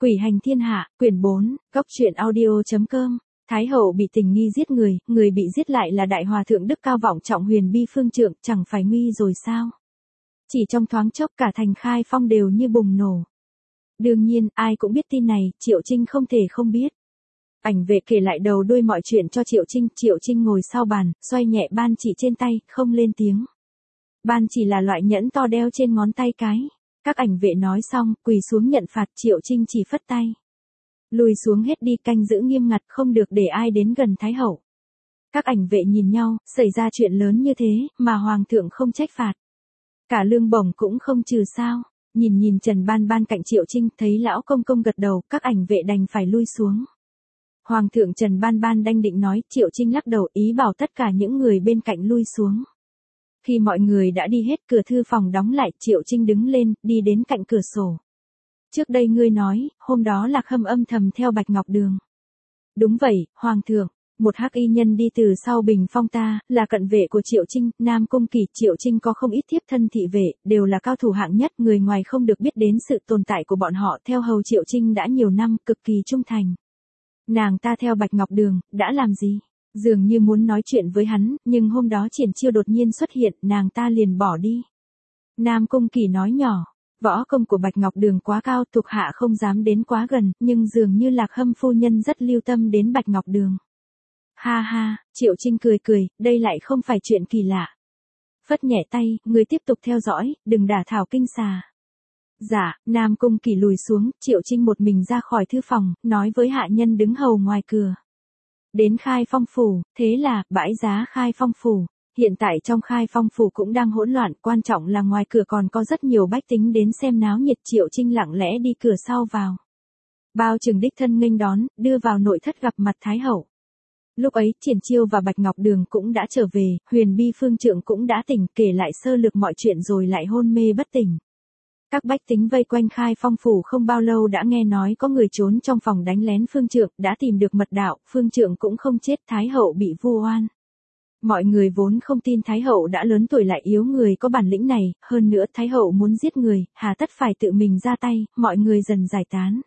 Quỷ hành thiên hạ, quyển 4, góc truyện audio.com. Thái hậu bị tình nghi giết người, người bị giết lại là đại hòa thượng đức cao vọng trọng Huyền Bi Phương Trượng, chẳng phải nguy rồi sao? Chỉ trong thoáng chốc cả thành Khai Phong đều như bùng nổ. Đương nhiên, ai cũng biết tin này, Triệu Trinh không thể không biết. Ảnh vệ kể lại đầu đuôi mọi chuyện cho Triệu Trinh ngồi sau bàn, xoay nhẹ ban chỉ trên tay, không lên tiếng. Ban chỉ là loại nhẫn to đeo trên ngón tay cái. Các ảnh vệ nói xong, quỳ xuống nhận phạt, Triệu Trinh chỉ phất tay. Lùi xuống hết đi, canh giữ nghiêm ngặt, không được để ai đến gần Thái hậu. Các ảnh vệ nhìn nhau, xảy ra chuyện lớn như thế, mà Hoàng thượng không trách phạt. Cả lương bổng cũng không trừ sao. Nhìn Trần Ban Ban cạnh Triệu Trinh, thấy lão công công gật đầu, các ảnh vệ đành phải lui xuống. Hoàng thượng Trần Ban Ban đang định nói, Triệu Trinh lắc đầu ý bảo tất cả những người bên cạnh lui xuống. Khi mọi người đã đi hết, cửa thư phòng đóng lại, Triệu Trinh đứng lên, đi đến cạnh cửa sổ. Trước đây ngươi nói, hôm đó Lạc Hâm âm thầm theo Bạch Ngọc Đường. Đúng vậy, Hoàng thượng, một hắc y nhân đi từ sau bình phong ta, là cận vệ của Triệu Trinh, Nam Cung Kỳ. Triệu Trinh có không ít thiếp thân thị vệ, đều là cao thủ hạng nhất, người ngoài không được biết đến sự tồn tại của bọn họ, theo hầu Triệu Trinh đã nhiều năm, cực kỳ trung thành. Nàng ta theo Bạch Ngọc Đường, đã làm gì? Dường như muốn nói chuyện với hắn, nhưng hôm đó Triển Chiêu đột nhiên xuất hiện, nàng ta liền bỏ đi. Nam Cung Kỳ nói nhỏ, võ công của Bạch Ngọc Đường quá cao, thuộc hạ không dám đến quá gần, nhưng dường như Lạc Hâm phu nhân rất lưu tâm đến Bạch Ngọc Đường. Ha ha, Triệu Trinh cười, đây lại không phải chuyện kỳ lạ. Phất nhẹ tay, người tiếp tục theo dõi, đừng đả thảo kinh xà. Dạ, Nam Cung Kỳ lùi xuống, Triệu Trinh một mình ra khỏi thư phòng, nói với hạ nhân đứng hầu ngoài cửa. Đến Khai Phong Phủ, thế là, bãi giá Khai Phong Phủ. Hiện tại trong Khai Phong Phủ cũng đang hỗn loạn, quan trọng là ngoài cửa còn có rất nhiều bách tính đến xem náo nhiệt. Triệu Trinh lặng lẽ đi cửa sau vào. Bao Trừng đích thân nghênh đón, đưa vào nội thất gặp mặt Thái hậu. Lúc ấy, Triển Chiêu và Bạch Ngọc Đường cũng đã trở về, Huyền Bi Phương Trượng cũng đã tỉnh, kể lại sơ lược mọi chuyện rồi lại hôn mê bất tỉnh. Các bách tính vây quanh Khai Phong Phủ không bao lâu đã nghe nói có người trốn trong phòng đánh lén Phương Trượng, đã tìm được mật đạo, Phương Trượng cũng không chết, Thái hậu bị vu oan. Mọi người vốn không tin Thái hậu đã lớn tuổi lại yếu người có bản lĩnh này, hơn nữa Thái hậu muốn giết người, hà tất phải tự mình ra tay, mọi người dần giải tán.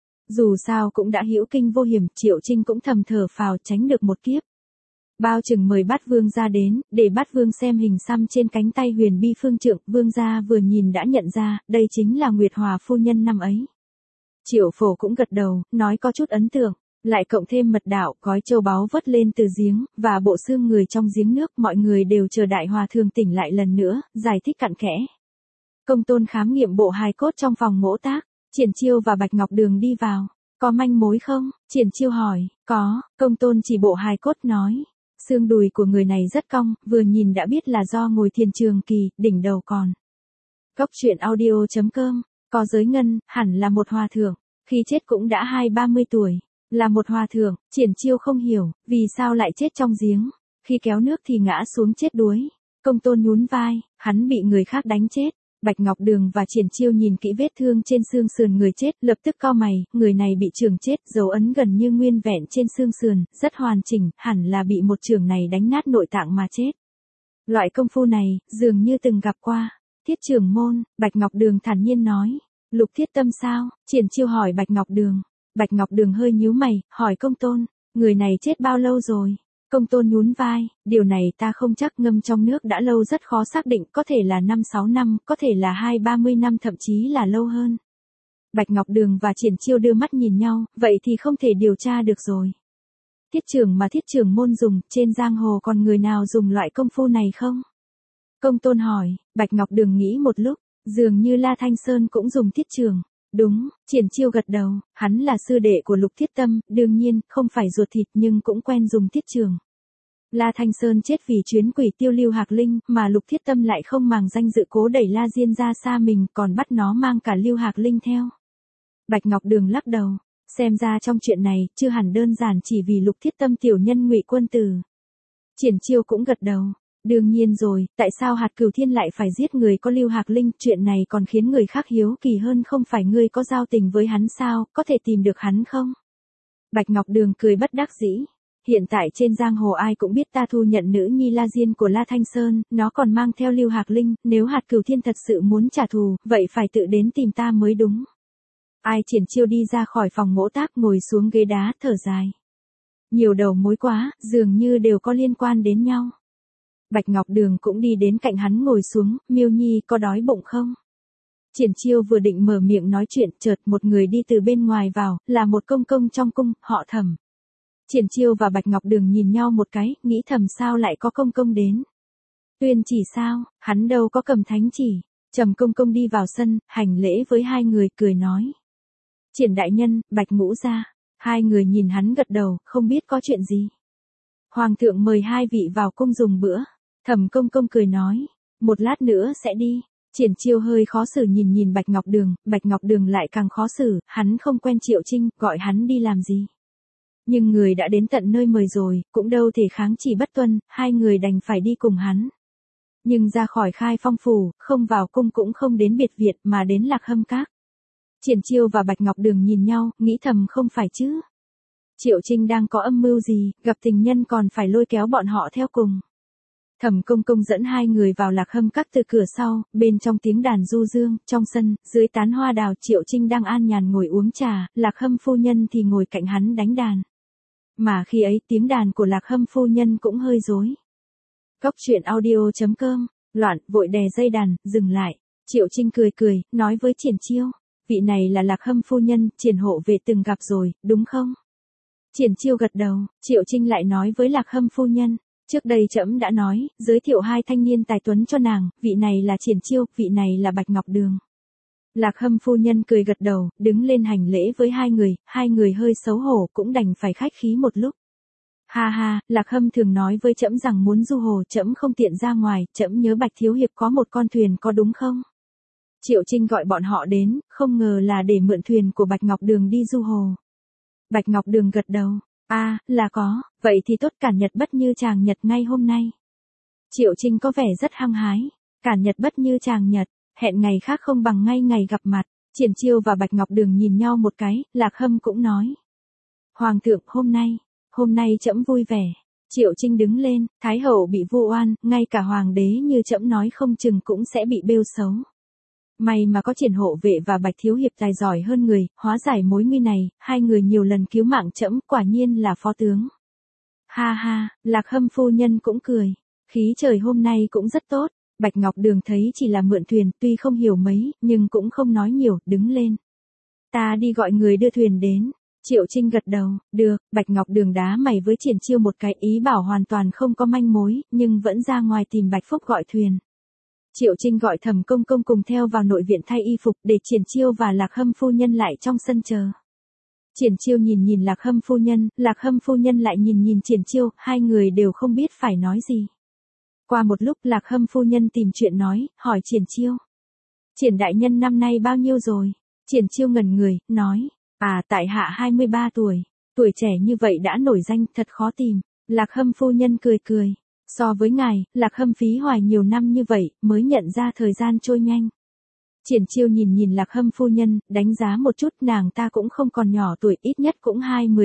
Dù sao cũng đã hữu kinh vô hiểm, Triệu Trinh cũng thầm thở phào tránh được một kiếp. Bao Trừng mời Bát Vương ra đến, để Bát Vương xem hình xăm trên cánh tay Huyền Bi Phương Trượng, Vương gia vừa nhìn đã nhận ra, đây chính là Nguyệt Hòa phu nhân năm ấy. Triệu Phổ cũng gật đầu, nói có chút ấn tượng, lại cộng thêm mật đạo, gói châu báu vớt lên từ giếng, và bộ xương người trong giếng nước, mọi người đều chờ đại hòa thượng tỉnh lại lần nữa, giải thích cặn kẽ. Công tôn khám nghiệm bộ hài cốt trong phòng mỗ tác, Triển Chiêu và Bạch Ngọc Đường đi vào, có manh mối không? Triển Chiêu hỏi, có, công tôn chỉ bộ hài cốt nói. Xương đùi của người này rất cong, vừa nhìn đã biết là do ngồi thiền trường kỳ, đỉnh đầu còn. Góc truyện audio.com, có giới ngân, hẳn là một hòa thượng, khi chết cũng đã 20-30 tuổi, là một hòa thượng. Triển Chiêu không hiểu, vì sao lại chết trong giếng, khi kéo nước thì ngã xuống chết đuối. Công tôn nhún vai, hắn bị người khác đánh chết. Bạch Ngọc Đường và Triển Chiêu nhìn kỹ vết thương trên xương sườn người chết, lập tức cau mày, người này bị chưởng chết, dấu ấn gần như nguyên vẹn trên xương sườn, rất hoàn chỉnh, hẳn là bị một chưởng này đánh nát nội tạng mà chết. Loại công phu này, dường như từng gặp qua. Thiết trưởng môn, Bạch Ngọc Đường thản nhiên nói. Lục Thiết Tâm sao? Triển Chiêu hỏi Bạch Ngọc Đường. Bạch Ngọc Đường hơi nhíu mày, hỏi công tôn, người này chết bao lâu rồi? Công tôn nhún vai, điều này ta không chắc, ngâm trong nước đã lâu rất khó xác định, có thể là 5-6 năm, có thể là 20-30 năm, thậm chí là lâu hơn. Bạch Ngọc Đường và Triển Chiêu đưa mắt nhìn nhau, vậy thì không thể điều tra được rồi. Thiết trưởng mà thiết trưởng môn dùng, trên giang hồ còn người nào dùng loại công phu này không? Công tôn hỏi, Bạch Ngọc Đường nghĩ một lúc, dường như La Thanh Sơn cũng dùng thiết trưởng. Đúng, Triển Chiêu gật đầu, hắn là sư đệ của Lục Thiết Tâm, đương nhiên, không phải ruột thịt nhưng cũng quen dùng thiết trường. La Thanh Sơn chết vì chuyến quỷ tiêu Lưu Hạc Linh, mà Lục Thiết Tâm lại không màng danh dự cố đẩy La Diên ra xa mình, còn bắt nó mang cả Lưu Hạc Linh theo. Bạch Ngọc Đường lắc đầu, xem ra trong chuyện này, chưa hẳn đơn giản chỉ vì Lục Thiết Tâm tiểu nhân Ngụy Quân Tử. Triển Chiêu cũng gật đầu. Đương nhiên rồi, tại sao Hạt Cửu Thiên lại phải giết người có Lưu Hạc Linh, chuyện này còn khiến người khác hiếu kỳ hơn, không phải ngươi có giao tình với hắn sao, có thể tìm được hắn không? Bạch Ngọc Đường cười bất đắc dĩ, hiện tại trên giang hồ ai cũng biết ta thu nhận nữ nhi La Diên của La Thanh Sơn, nó còn mang theo Lưu Hạc Linh, nếu Hạt Cửu Thiên thật sự muốn trả thù, vậy phải tự đến tìm ta mới đúng. Ai Triển Chiêu đi ra khỏi phòng ngỗ tác ngồi xuống ghế đá thở dài. Nhiều đầu mối quá, dường như đều có liên quan đến nhau. Bạch Ngọc Đường cũng đi đến cạnh hắn ngồi xuống, Miêu Nhi có đói bụng không? Triển Chiêu vừa định mở miệng nói chuyện, chợt một người đi từ bên ngoài vào, là một công công trong cung, họ Thẩm. Triển Chiêu và Bạch Ngọc Đường nhìn nhau một cái, nghĩ thầm sao lại có công công đến. Tuyên chỉ sao, hắn đâu có cầm thánh chỉ. Trầm công công đi vào sân, hành lễ với hai người cười nói. Triển đại nhân, Bạch ngũ gia. Hai người nhìn hắn gật đầu, không biết có chuyện gì. Hoàng thượng mời hai vị vào cung dùng bữa. Thẩm công công cười nói, một lát nữa sẽ đi. Triển Chiêu hơi khó xử nhìn Bạch Ngọc Đường lại càng khó xử, hắn không quen Triệu Trinh, gọi hắn đi làm gì. Nhưng người đã đến tận nơi mời rồi, cũng đâu thể kháng chỉ bất tuân, hai người đành phải đi cùng hắn. Nhưng ra khỏi Khai Phong phủ, không vào cung cũng không đến biệt viện mà đến Lạc Hâm Các. Triển Chiêu và Bạch Ngọc Đường nhìn nhau, nghĩ thầm không phải chứ. Triệu Trinh đang có âm mưu gì, gặp tình nhân còn phải lôi kéo bọn họ theo cùng. Thẩm công công dẫn hai người vào Lạc Hâm Các từ cửa sau, bên trong tiếng đàn du dương, trong sân, dưới tán hoa đào Triệu Trinh đang an nhàn ngồi uống trà, Lạc Hâm phu nhân thì ngồi cạnh hắn đánh đàn. Mà khi ấy tiếng đàn của Lạc Hâm phu nhân cũng hơi rối. Góc truyện audio.com, loạn, vội đè dây đàn, dừng lại. Triệu Trinh cười, nói với Triển Chiêu, vị này là Lạc Hâm phu nhân, Triển hộ vệ từng gặp rồi, đúng không? Triển Chiêu gật đầu, Triệu Trinh lại nói với Lạc Hâm phu nhân, trước đây trẫm đã nói, giới thiệu hai thanh niên tài tuấn cho nàng, vị này là Triển Chiêu, vị này là Bạch Ngọc Đường. Lạc Hâm phu nhân cười gật đầu, đứng lên hành lễ với hai người hơi xấu hổ cũng đành phải khách khí một lúc. Ha ha, Lạc Hâm thường nói với trẫm rằng muốn du hồ, trẫm không tiện ra ngoài, trẫm nhớ Bạch thiếu hiệp có một con thuyền có đúng không? Triệu Trinh gọi bọn họ đến, không ngờ là để mượn thuyền của Bạch Ngọc Đường đi du hồ. Bạch Ngọc Đường gật đầu, là có, vậy thì tốt, cản nhật bất như chàng nhật ngay hôm nay. Triệu Trinh có vẻ rất hăng hái, cản nhật bất như chàng nhật, hẹn ngày khác không bằng ngay ngày gặp mặt. Triển Chiêu và Bạch Ngọc Đường nhìn nhau một cái, Lạc Hâm cũng nói. Hoàng thượng, hôm nay trẫm vui vẻ. Triệu Trinh đứng lên, Thái hậu bị vu oan, ngay cả hoàng đế như trẫm nói không chừng cũng sẽ bị bêu xấu. May mà có Triển hộ vệ và Bạch thiếu hiệp tài giỏi hơn người, hóa giải mối nguy này, hai người nhiều lần cứu mạng trẫm, quả nhiên là phó tướng. Ha ha, Lạc Hâm phu nhân cũng cười, khí trời hôm nay cũng rất tốt. Bạch Ngọc Đường thấy chỉ là mượn thuyền, tuy không hiểu mấy, nhưng cũng không nói nhiều, đứng lên. Ta đi gọi người đưa thuyền đến. Triệu Trinh gật đầu, được. Bạch Ngọc Đường đá mày với Triển Chiêu một cái, ý bảo hoàn toàn không có manh mối, nhưng vẫn ra ngoài tìm Bạch Phúc gọi thuyền. Triệu Trinh gọi Thẩm công công cùng theo vào nội viện thay y phục, để Triển Chiêu và Lạc Hâm phu nhân lại trong sân chờ. Triển Chiêu nhìn Lạc Hâm phu nhân lại nhìn Triển Chiêu, hai người đều không biết phải nói gì. Qua một lúc Lạc Hâm phu nhân tìm chuyện nói, hỏi Triển Chiêu. Triển đại nhân năm nay bao nhiêu rồi? Triển Chiêu ngẩn người, nói, tại hạ 23 tuổi. Tuổi trẻ như vậy đã nổi danh, thật khó tìm. Lạc Hâm phu nhân cười. So với ngài, Lạc Hâm phí hoài nhiều năm như vậy, mới nhận ra thời gian trôi nhanh. Triển Chiêu nhìn Lạc Hâm phu nhân, đánh giá một chút, nàng ta cũng không còn nhỏ tuổi, ít nhất cũng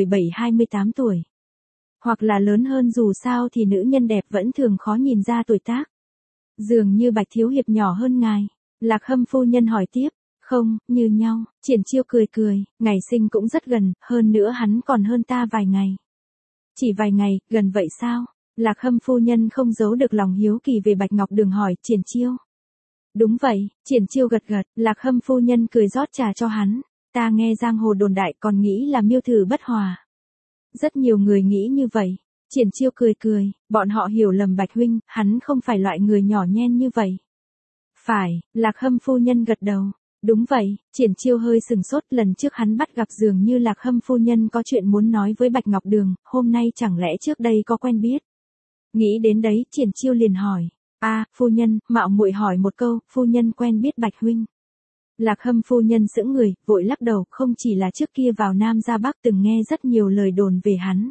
17-28 tuổi. Hoặc là lớn hơn, dù sao thì nữ nhân đẹp vẫn thường khó nhìn ra tuổi tác. Dường như Bạch thiếu hiệp nhỏ hơn ngài. Lạc Hâm phu nhân hỏi tiếp. Không, như nhau. Triển Chiêu cười, ngày sinh cũng rất gần, hơn nữa hắn còn hơn ta vài ngày. Chỉ vài ngày, gần vậy sao? Lạc Hâm phu nhân không giấu được lòng hiếu kỳ về Bạch Ngọc Đường hỏi Triển Chiêu. Đúng vậy, Triển Chiêu gật, Lạc Hâm phu nhân cười rót trà cho hắn. Ta nghe giang hồ đồn đại còn nghĩ là miêu thử bất hòa. Rất nhiều người nghĩ như vậy. Triển Chiêu cười, bọn họ hiểu lầm Bạch huynh, hắn không phải loại người nhỏ nhen như vậy. Phải, Lạc Hâm phu nhân gật đầu. Đúng vậy, Triển Chiêu hơi sừng sốt, lần trước hắn bắt gặp dường như Lạc Hâm phu nhân có chuyện muốn nói với Bạch Ngọc Đường, hôm nay chẳng lẽ trước đây có quen biết. Nghĩ đến đấy, Triển Chiêu liền hỏi, phu nhân, mạo muội hỏi một câu, phu nhân quen biết Bạch huynh. Lạc Hâm phu nhân sững người, vội lắc đầu, không chỉ là trước kia vào Nam ra Bắc từng nghe rất nhiều lời đồn về hắn.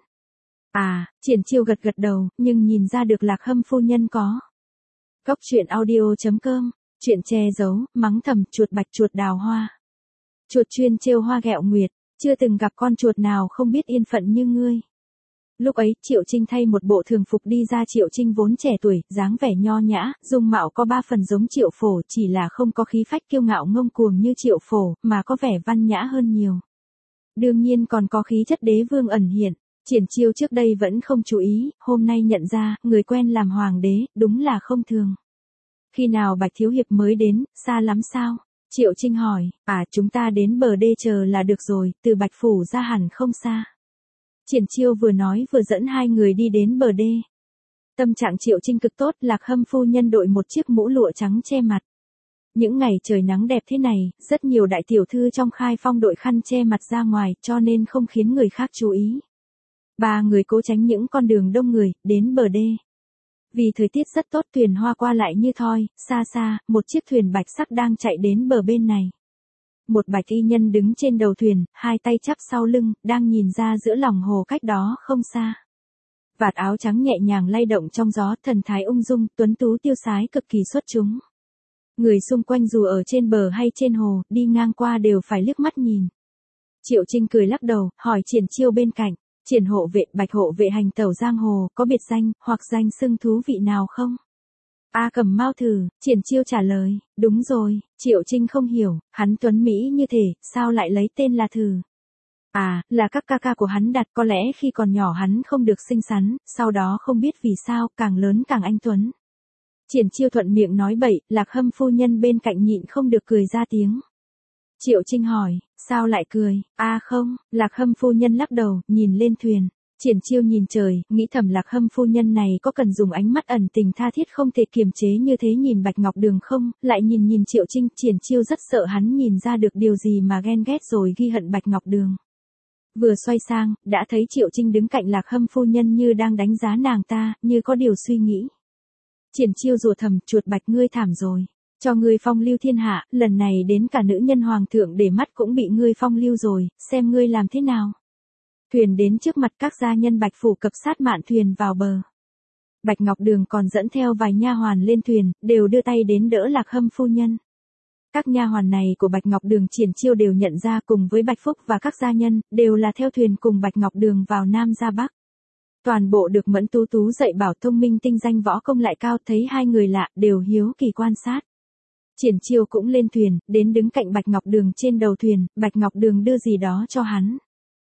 Triển Chiêu gật đầu, nhưng nhìn ra được Lạc Hâm phu nhân có. Góc truyện audio.com, chuyện che giấu, mắng thầm, chuột bạch chuột đào hoa. Chuột chuyên trêu hoa ghẹo nguyệt, chưa từng gặp con chuột nào không biết yên phận như ngươi. Lúc ấy, Triệu Trinh thay một bộ thường phục đi ra. Triệu Trinh vốn trẻ tuổi, dáng vẻ nho nhã, dung mạo có 3 phần giống Triệu Phổ, chỉ là không có khí phách kiêu ngạo ngông cuồng như Triệu Phổ, mà có vẻ văn nhã hơn nhiều. Đương nhiên còn có khí chất đế vương ẩn hiện. Triển Chiêu trước đây vẫn không chú ý, hôm nay nhận ra, người quen làm hoàng đế, đúng là không thường. Khi nào Bạch Thiếu Hiệp mới đến, xa lắm sao? Triệu Trinh hỏi, chúng ta đến bờ đê chờ là được rồi, từ Bạch Phủ ra hẳn không xa. Triển Chiêu vừa nói vừa dẫn hai người đi đến bờ đê. Tâm trạng Triệu Trinh cực tốt, Lạc Hâm phu nhân đội một chiếc mũ lụa trắng che mặt. Những ngày trời nắng đẹp thế này, rất nhiều đại tiểu thư trong khai phong đội khăn che mặt ra ngoài, cho nên không khiến người khác chú ý. 3 người cố tránh những con đường đông người, đến bờ đê. Vì thời tiết rất tốt, thuyền hoa qua lại như thoi, xa xa, một chiếc thuyền bạch sắc đang chạy đến bờ bên này. Một bạch y nhân đứng trên đầu thuyền, hai tay chắp sau lưng, đang nhìn ra giữa lòng hồ cách đó không xa. Vạt áo trắng nhẹ nhàng lay động trong gió, thần thái ung dung, tuấn tú tiêu sái cực kỳ xuất chúng. Người xung quanh dù ở trên bờ hay trên hồ, đi ngang qua đều phải liếc mắt nhìn. Triệu Trinh cười lắc đầu, hỏi Triển Chiêu bên cạnh, Triển hộ vệ, Bạch hộ vệ hành tẩu giang hồ, có biệt danh, hoặc danh xưng thú vị nào không? A Cầm Mao thử, Triển Chiêu trả lời, đúng rồi. Triệu Trinh không hiểu, hắn tuấn Mỹ như thế, sao lại lấy tên là Thử? Là các ca ca của hắn đặt, có lẽ khi còn nhỏ hắn không được xinh xắn, sau đó không biết vì sao, càng lớn càng anh tuấn. Triển Chiêu thuận miệng nói bậy, Lạc Hâm phu nhân bên cạnh nhịn không được cười ra tiếng. Triệu Trinh hỏi, sao lại cười? Không, Lạc Hâm phu nhân lắc đầu, nhìn lên thuyền. Triển Chiêu nhìn trời, nghĩ thầm Lạc Hâm phu nhân này có cần dùng ánh mắt ẩn tình tha thiết không thể kiềm chế như thế nhìn Bạch Ngọc Đường không, lại nhìn Triệu Trinh, Triển Chiêu rất sợ hắn nhìn ra được điều gì mà ghen ghét rồi ghi hận Bạch Ngọc Đường. Vừa xoay sang, đã thấy Triệu Trinh đứng cạnh Lạc Hâm phu nhân như đang đánh giá nàng ta, như có điều suy nghĩ. Triển Chiêu rủa thầm, chuột Bạch ngươi thảm rồi. Cho ngươi phong lưu thiên hạ, lần này đến cả nữ nhân hoàng thượng để mắt cũng bị ngươi phong lưu rồi, xem ngươi làm thế nào. Thuyền đến trước mặt các gia nhân Bạch Phủ cập sát mạn thuyền vào bờ. Bạch Ngọc Đường còn dẫn theo vài nha hoàn lên thuyền, đều đưa tay đến đỡ Lạc Hâm phu nhân. Các nha hoàn này của Bạch Ngọc Đường Triển Chiêu đều nhận ra, cùng với Bạch Phúc và các gia nhân, đều là theo thuyền cùng Bạch Ngọc Đường vào Nam ra Bắc. Toàn bộ được Mẫn Tú Tú dạy bảo thông minh tinh danh võ công lại cao, thấy hai người lạ, đều hiếu kỳ quan sát. Triển Chiêu cũng lên thuyền, đến đứng cạnh Bạch Ngọc Đường trên đầu thuyền, Bạch Ngọc Đường đưa gì đó cho hắn.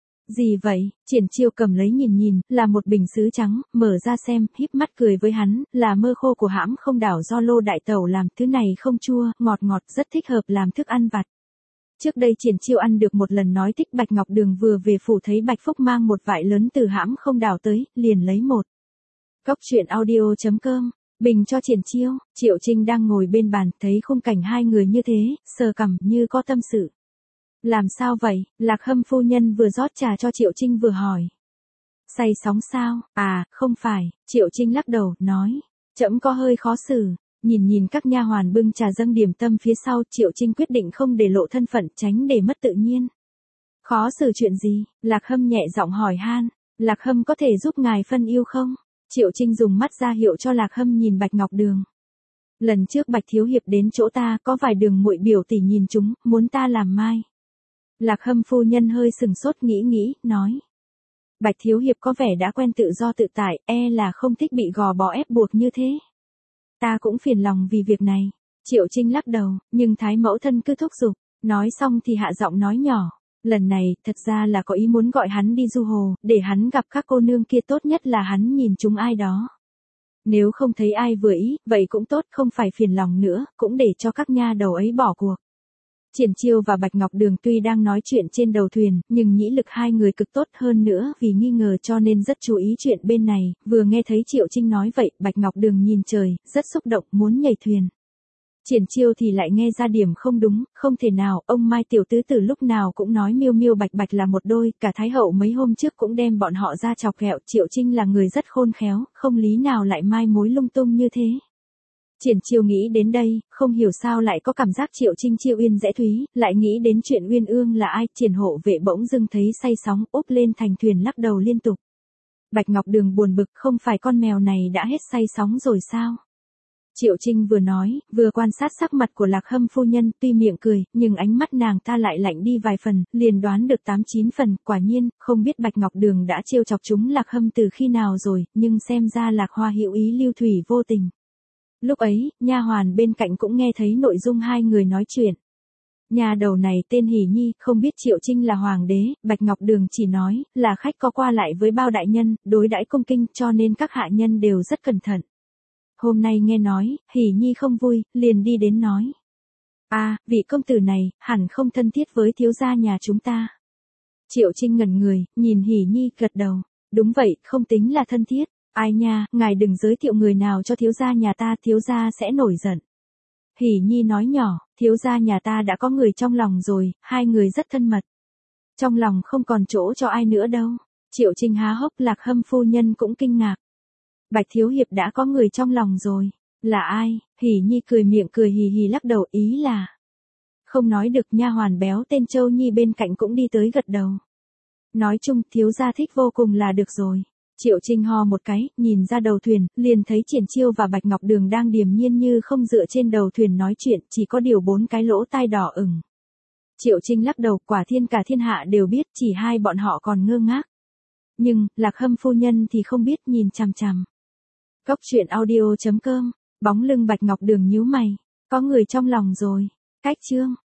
Gì vậy? Triển Chiêu cầm lấy nhìn, là một bình sứ trắng, mở ra xem, híp mắt cười với hắn, là mơ khô của hãm không đảo do Lô đại tẩu làm, thứ này không chua, ngọt, rất thích hợp làm thức ăn vặt. Trước đây Triển Chiêu ăn được một lần nói thích Bạch Ngọc Đường vừa về phủ thấy Bạch Phúc mang một vại lớn từ hãm không đảo tới, liền lấy một. Góc truyện audio.com bình cho Triển Chiêu. Triệu Trinh đang ngồi bên bàn, thấy khung cảnh hai người như thế, sờ cằm như có tâm sự. Làm sao vậy? Lạc Hâm phu nhân vừa rót trà cho Triệu Trinh vừa hỏi. Say sóng sao? Không phải. Triệu Trinh lắc đầu, nói. Trẫm có hơi khó xử. Nhìn các nha hoàn bưng trà dâng điểm tâm phía sau, Triệu Trinh quyết định không để lộ thân phận, tránh để mất tự nhiên. Khó xử chuyện gì? Lạc Hâm nhẹ giọng hỏi han. Lạc Hâm có thể giúp ngài phân ưu không? Triệu Trinh dùng mắt ra hiệu cho Lạc Hâm nhìn Bạch Ngọc Đường. Lần trước Bạch Thiếu Hiệp đến chỗ ta, có vài đường muội biểu tỷ nhìn chúng, muốn ta làm mai. Lạc Hâm phu nhân hơi sừng sốt nghĩ, nói. Bạch Thiếu Hiệp có vẻ đã quen tự do tự tại, là không thích bị gò bó ép buộc như thế. Ta cũng phiền lòng vì việc này. Triệu Trinh lắc đầu, nhưng Thái mẫu thân cứ thúc giục. Nói xong thì hạ giọng nói nhỏ. Lần này, thật ra là có ý muốn gọi hắn đi du hồ, để hắn gặp các cô nương kia, tốt nhất là hắn nhìn chúng ai đó. Nếu không thấy ai vừa ý, vậy cũng tốt, không phải phiền lòng nữa, cũng để cho các nha đầu ấy bỏ cuộc. Triển Chiêu và Bạch Ngọc Đường tuy đang nói chuyện trên đầu thuyền, nhưng nhĩ lực hai người cực tốt, hơn nữa vì nghi ngờ cho nên rất chú ý chuyện bên này, vừa nghe thấy Triệu Trinh nói vậy, Bạch Ngọc Đường nhìn trời, rất xúc động, muốn nhảy thuyền. Triển Chiêu thì lại nghe ra điểm không đúng, không thể nào, ông Mai tiểu tứ từ lúc nào cũng nói Miêu Bạch là một đôi, cả Thái hậu mấy hôm trước cũng đem bọn họ ra chọc ghẹo, Triệu Trinh là người rất khôn khéo, không lý nào lại mai mối lung tung như thế. Triển Chiêu nghĩ đến đây, không hiểu sao lại có cảm giác Triệu Trinh chiêu Uyên dễ thúy, lại nghĩ đến chuyện Uyên Ương là ai, Triển hộ vệ bỗng dưng thấy say sóng, úp lên thành thuyền lắc đầu liên tục. Bạch Ngọc Đường buồn bực, không phải con mèo này đã hết say sóng rồi sao? Triệu Trinh vừa nói, vừa quan sát sắc mặt của Lạc Hâm phu nhân, tuy miệng cười, nhưng ánh mắt nàng ta lại lạnh đi vài phần, liền đoán được 8-9 phần, quả nhiên, không biết Bạch Ngọc Đường đã trêu chọc chúng Lạc Hâm từ khi nào rồi, nhưng xem ra Lạc Hoa hữu ý lưu thủy vô tình. Lúc ấy, nha hoàn bên cạnh cũng nghe thấy nội dung hai người nói chuyện. Nhà đầu này tên Hỉ Nhi, không biết Triệu Trinh là hoàng đế, Bạch Ngọc Đường chỉ nói, là khách có qua lại với bao đại nhân, đối đãi cung kinh, cho nên các hạ nhân đều rất cẩn thận. Hôm nay nghe nói, Hỉ Nhi không vui, liền đi đến nói. Vị công tử này, hẳn không thân thiết với thiếu gia nhà chúng ta. Triệu Trinh ngẩn người, nhìn Hỉ Nhi gật đầu. Đúng vậy, không tính là thân thiết. Ai nha, ngài đừng giới thiệu người nào cho thiếu gia nhà ta, thiếu gia sẽ nổi giận. Hỉ Nhi nói nhỏ, thiếu gia nhà ta đã có người trong lòng rồi, hai người rất thân mật. Trong lòng không còn chỗ cho ai nữa đâu. Triệu Trinh há hốc, Lạc Hâm phu nhân cũng kinh ngạc. Bạch thiếu hiệp đã có người trong lòng rồi. Là ai? Hỉ Nhi cười miệng cười hì hì lắc đầu, ý là. Không nói được, nha hoàn béo tên Châu Nhi bên cạnh cũng đi tới gật đầu. Nói chung, thiếu gia thích vô cùng là được rồi. Triệu Trinh ho một cái, nhìn ra đầu thuyền, liền thấy Triển Chiêu và Bạch Ngọc Đường đang điềm nhiên như không dựa trên đầu thuyền nói chuyện, chỉ có điều 4 cái lỗ tai đỏ ửng. Triệu Trinh lắc đầu, quả thiên cả thiên hạ đều biết, chỉ hai bọn họ còn ngơ ngác. Nhưng, Lạc Hâm phu nhân thì không biết, nhìn chằm chằm. Cốc truyện audio.com, bóng lưng Bạch Ngọc Đường nhíu mày, có người trong lòng rồi. Cách chương